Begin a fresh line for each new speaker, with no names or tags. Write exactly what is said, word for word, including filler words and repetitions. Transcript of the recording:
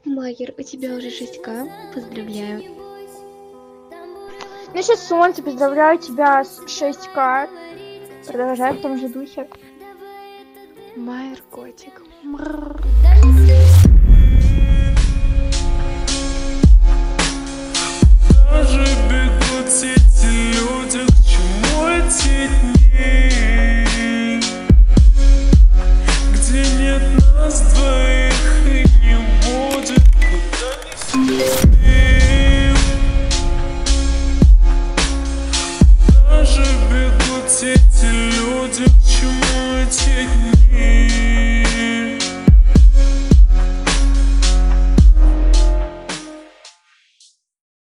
Майер, у тебя уже шесть ка. Поздравляю.
Ну сейчас солнце, поздравляю тебя с шесть ка. Продолжай в том же духе.
Майер, котик.
Даже бегут эти люди, к чему эти дни, где нет нас двоих и не будет куда ни